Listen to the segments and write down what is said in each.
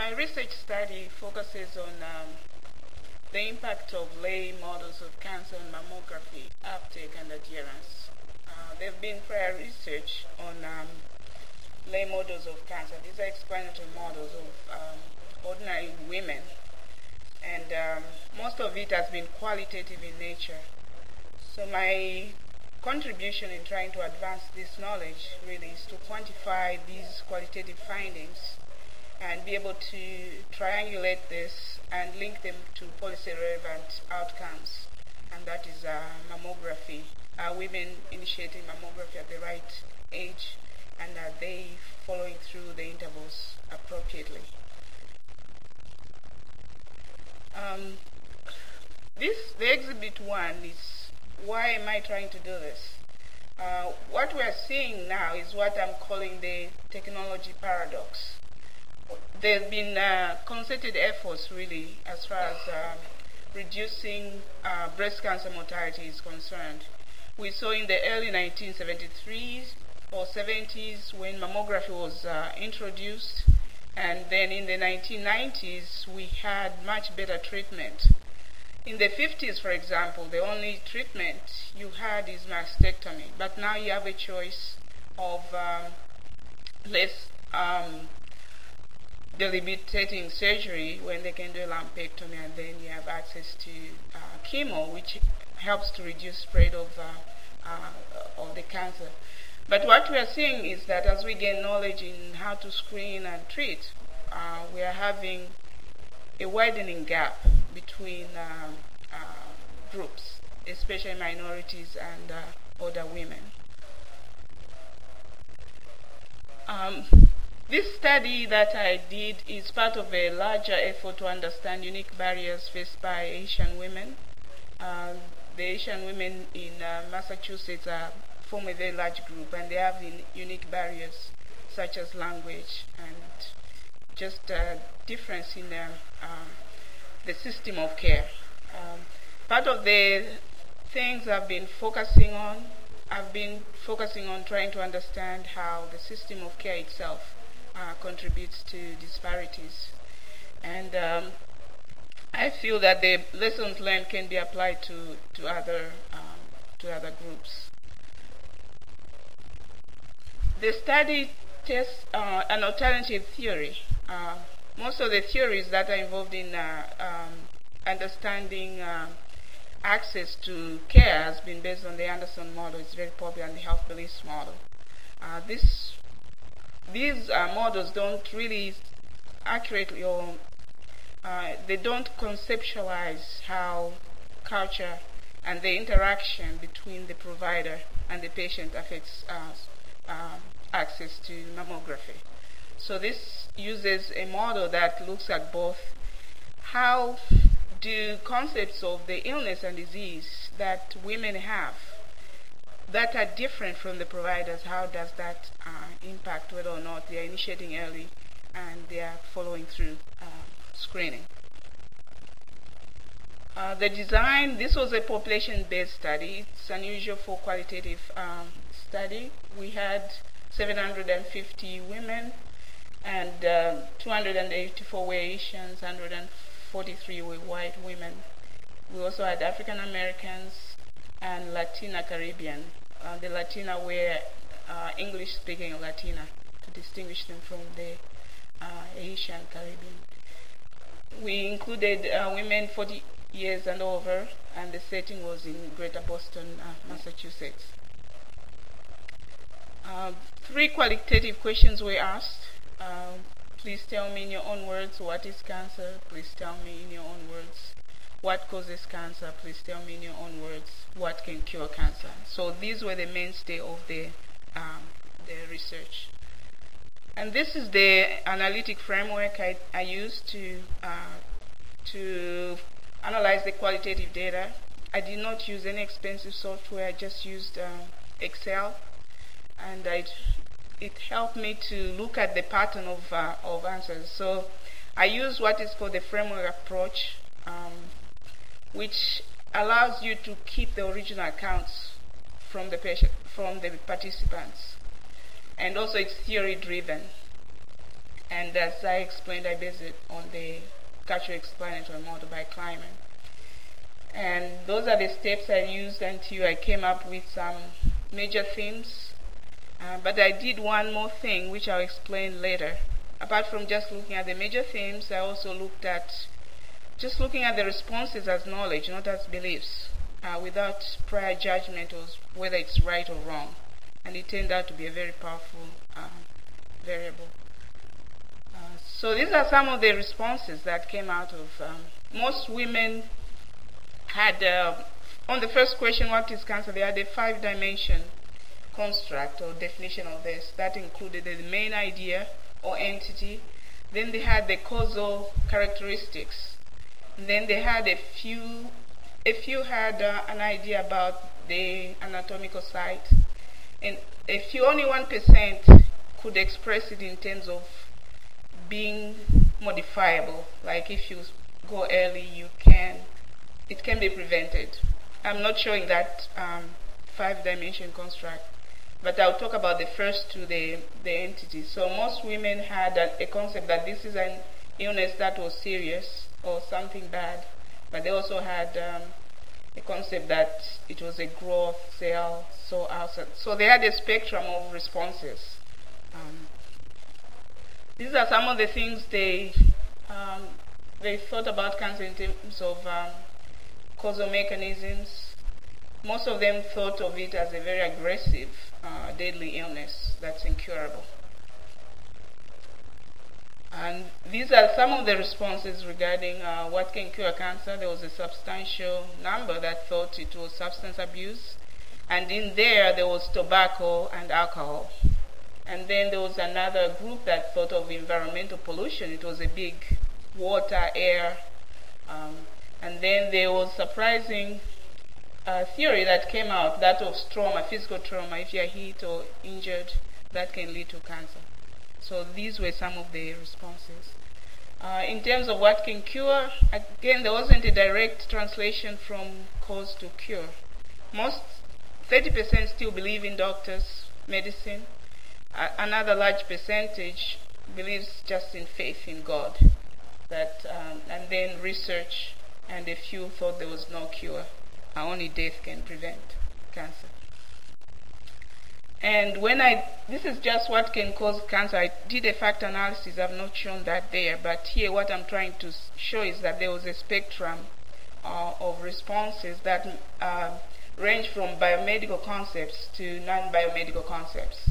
My research study focuses on the impact of lay models of cancer on mammography, uptake, and adherence. There have been prior research on lay models of cancer. These are explanatory models of ordinary women, and most of it has been qualitative in nature. So my contribution in trying to advance this knowledge really is to quantify these qualitative findings and be able to triangulate this and link them to policy relevant outcomes, and that is mammography. Are women initiating mammography at the right age, and are they following through the intervals appropriately? The exhibit 1 is why am I trying to do this? What we are seeing now is what I'm calling the technology paradox. There have been concerted efforts really as far as reducing breast cancer mortality is concerned. We saw in the early 1973s or 70s when mammography was introduced, and then in the 1990s we had much better treatment. In the 50s, for example, the only treatment you had is mastectomy, but now you have a choice of less debilitating surgery when they can do a lumpectomy, and then you have access to chemo, which helps to reduce spread of the cancer. But what we are seeing is that as we gain knowledge in how to screen and treat, we are having a widening gap between groups, especially minorities and older women. This study that I did is part of a larger effort to understand unique barriers faced by Asian women. The Asian women in Massachusetts form a very large group, and they have unique barriers such as language and just difference in the system of care. Part of the things I've been focusing on trying to understand how the system of care itself contributes to disparities. And I feel that the lessons learned can be applied to other groups. The study tests an alternative theory. Most of the theories that are involved in understanding access to care has been based on the Anderson model. It's very popular, and the health beliefs model. These models don't really accurately or they don't conceptualize how culture and the interaction between the provider and the patient affects access to mammography. So this uses a model that looks at both how do concepts of the illness and disease that women have that are different from the providers, how does that impact whether or not they are initiating early and they are following through screening. The design, this was a population-based study. It's unusual for qualitative study. We had 750 women, and 284 were Asians, 143 were white women. We also had African Americans and Latina Caribbean. The Latina were English-speaking Latina to distinguish them from the Asian Caribbean. We included women 40 years and over, and the setting was in Greater Boston, Massachusetts. 3 qualitative questions were asked. Please tell me in your own words what is cancer. Please tell me in your own words what causes cancer. Please tell me in your own words what can cure cancer. So these were the mainstay of the research. And this is the analytic framework I used to analyze the qualitative data. I did not use any expensive software. I just used Excel, and it helped me to look at the pattern of answers. So I use what is called the framework approach, which allows you to keep the original accounts from the participants, and also it's theory driven. And as I explained, I based it on the cultural explanatory model by Kleiman. And those are the steps I used until I came up with some major themes. But I did one more thing, which I'll explain later. Apart from just looking at the major themes, I also looked at just looking at the responses as knowledge, not as beliefs, without prior judgment of whether it's right or wrong. And it turned out to be a very powerful variable. So these are some of the responses that came out of most women had, on the first question, what is cancer, they had a 5-dimension construct or definition of this. That included the main idea or entity. Then they had the causal characteristics. And then they had a few had an idea about the anatomical site. And only 1% could express it in terms of being modifiable. Like if you go early, it can be prevented. I'm not showing that 5-dimension construct, but I'll talk about the first two, the entities. So most women had a concept that this is an illness that was serious or something bad, but they also had a concept that it was a growth cell, so they had a spectrum of responses. These are some of the things they thought about cancer in terms of causal mechanisms. Most of them thought of it as a very aggressive, deadly illness that's incurable. And these are some of the responses regarding what can cure cancer. There was a substantial number that thought it was substance abuse. And in there was tobacco and alcohol. And then there was another group that thought of environmental pollution. It was a big water, air. And then there was surprising theory that came out, that of trauma, physical trauma. If you are hit or injured, that can lead to cancer. So these were some of the responses. In terms of what can cure, again, there wasn't a direct translation from cause to cure. 30% still believe in doctors, medicine. Another large percentage believes just in faith in God. And then research, and a few thought there was no cure. Only death can prevent cancer. And this is just what can cause cancer. I did a fact analysis. I've not shown that there, but here what I'm trying to show is that there was a spectrum of responses that range from biomedical concepts to non-biomedical concepts.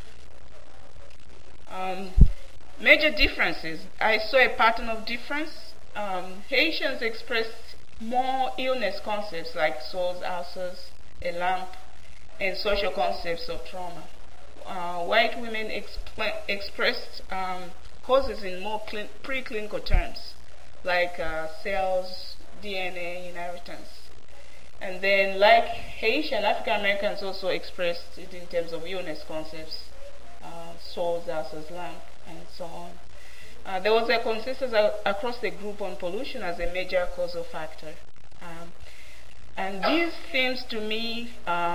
Major differences. I saw a pattern of difference. Haitians expressed more illness concepts like sores, ulcers, a lump, and social concepts of trauma. White women expressed causes in more preclinical terms, like cells, DNA, inheritance. And then, like Haitian, African Americans also expressed it in terms of illness concepts, sores, ulcers, lump, and so on. There was a consensus across the group on pollution as a major causal factor. And these themes, to me,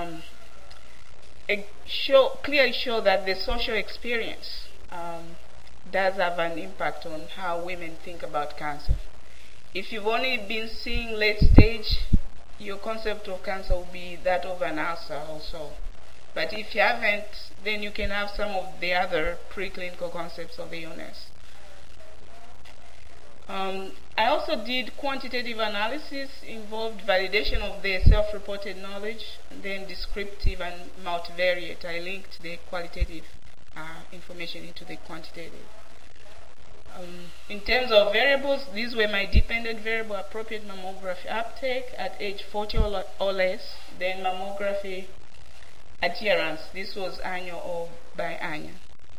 clearly show that the social experience does have an impact on how women think about cancer. If you've only been seeing late stage, your concept of cancer will be that of an ulcer or so. But if you haven't, then you can have some of the other preclinical concepts of the illness. I also did quantitative analysis, involved validation of the self-reported knowledge, and then descriptive and multivariate. I linked the qualitative information into the quantitative. In terms of variables, these were my dependent variable: appropriate mammography uptake at age 40 or less, then mammography adherence. This was annual or biannual.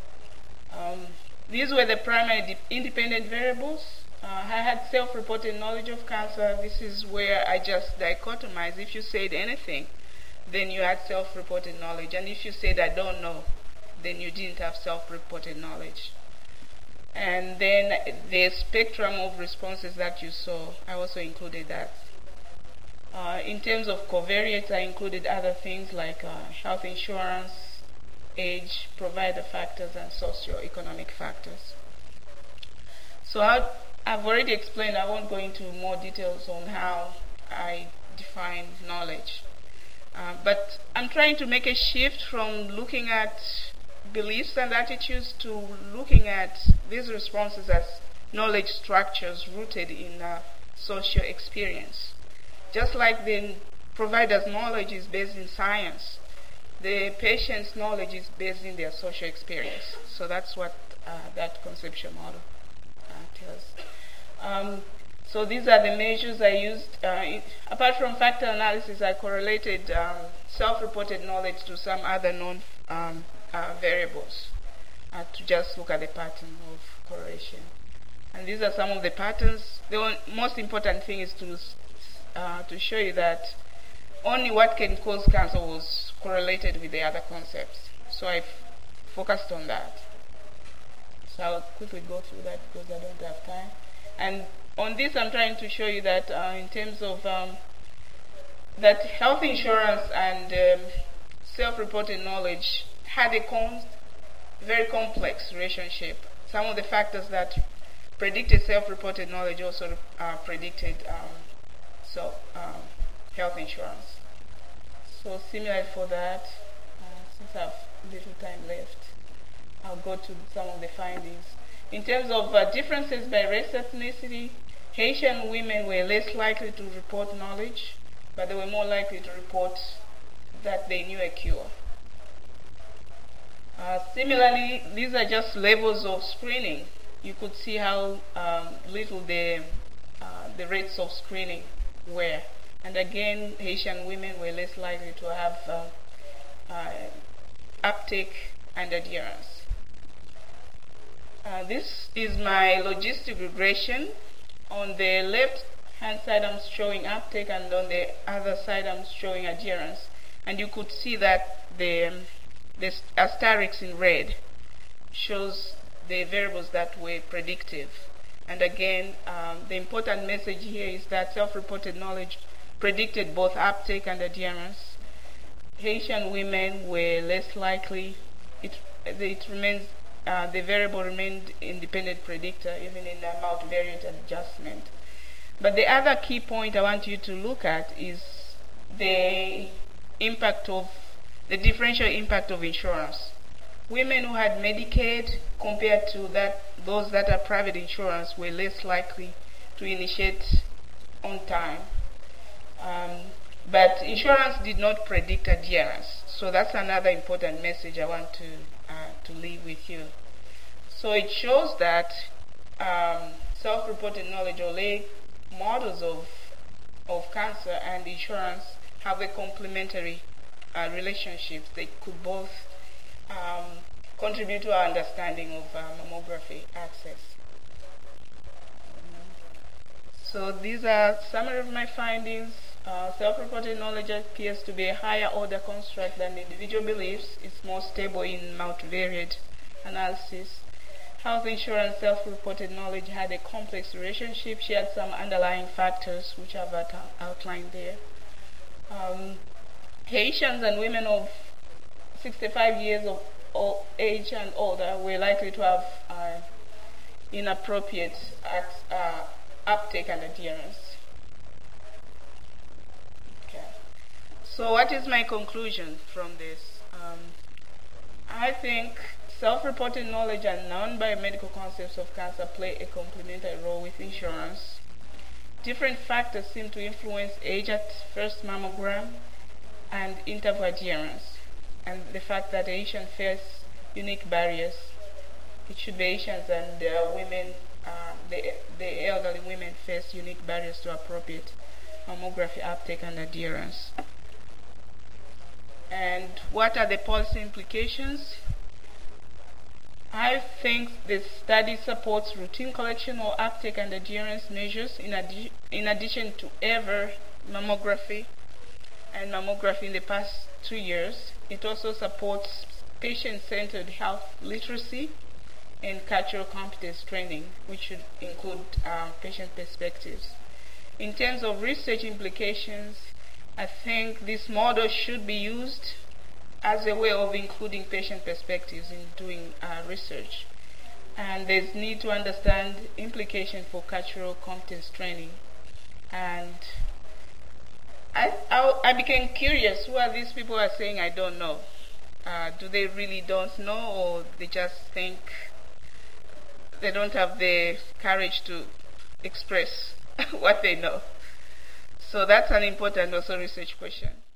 These were the primary independent variables. I had self-reported knowledge of cancer. This is where I just dichotomized. If you said anything, then you had self-reported knowledge. And if you said, I don't know, then you didn't have self-reported knowledge. And then the spectrum of responses that you saw, I also included that. In terms of covariates, I included other things like health insurance, age, provider factors, and socioeconomic factors. So I've already explained, I won't go into more details on how I define knowledge. But I'm trying to make a shift from looking at beliefs and attitudes to looking at these responses as knowledge structures rooted in social experience. Just like the provider's knowledge is based in science, the patient's knowledge is based in their social experience. So that's what that conceptual model tells. So these are the measures I used. Apart from factor analysis, I correlated self-reported knowledge to some other known variables to just look at the pattern of correlation. And these are some of the patterns. The most important thing is to show you that only what can cause cancer was correlated with the other concepts. So I focused on that. So I'll quickly go through that because I don't have time. And on this, I'm trying to show you that in terms of that health insurance and self-reported knowledge had a very complex relationship. Some of the factors that predicted self-reported knowledge also predicted health insurance. So similar for that, since I have little time left, I'll go to some of the findings. In terms of differences by race ethnicity, Haitian women were less likely to report knowledge, but they were more likely to report that they knew a cure. Similarly, these are just levels of screening. You could see how little the rates of screening were. And again, Haitian women were less likely to have uptake and adherence. This is my logistic regression. On the left hand side, I'm showing uptake, and on the other side, I'm showing adherence. And you could see that the asterisk in red shows the variables that were predictive. And again, the important message here is that self-reported knowledge predicted both uptake and adherence. Haitian women were less likely. The variable remained independent predictor even in the multivariate adjustment. But the other key point I want you to look at is the differential impact of insurance. Women who had Medicaid compared to those that are private insurance were less likely to initiate on time. But insurance did not predict adherence. So that's another important message I want to leave with you. So it shows that self-reported knowledge or lay models of cancer and insurance have a complementary relationship. They could both contribute to our understanding of mammography access. So these are summary of my findings. Self-reported knowledge appears to be a higher order construct than individual beliefs. It's more stable in multivariate analysis. Health insurance self-reported knowledge had a complex relationship. She had some underlying factors which I've outlined there. Haitians and women of 65 years of age and older were likely to have inappropriate uptake and adherence. Okay. So what is my conclusion from this? I think self-reported knowledge and non-biomedical concepts of cancer play a complementary role with insurance. Different factors seem to influence age at first mammogram and interval adherence, and the fact that Asians face unique barriers. It should be Asians and women, the elderly women face unique barriers to appropriate mammography uptake and adherence. And what are the policy implications? I think the study supports routine collection or uptake and adherence measures in addition to ever mammography and mammography in the past 2 years. It also supports patient-centered health literacy and cultural competence training, which should include patient perspectives. In terms of research implications, I think this model should be used as a way of including patient perspectives in doing research. And there's need to understand implication for cultural competence training. And I became curious, who are these people who are saying I don't know? Do they really don't know, or they just think they don't have the courage to express what they know? So that's an important also research question.